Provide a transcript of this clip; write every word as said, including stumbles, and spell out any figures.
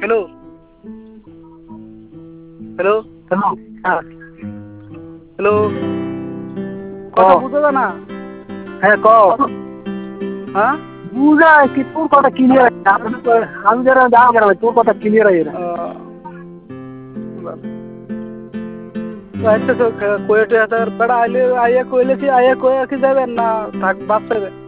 Hello hello hello হ্যাঁ hello কথা বুঝো না? হ্যাঁ ক হ্যাঁ বুঝা কি তোর কথা ক্লিয়ার আমি যারা যা বলা তোর কথা ক্লিয়ার হয় না আচ্ছা তো কোয়েটে হাজার বেড়া আইলে আইয়া কইলে কি আইয়া কয়ে কি যাবেন না থাক বাঁচতে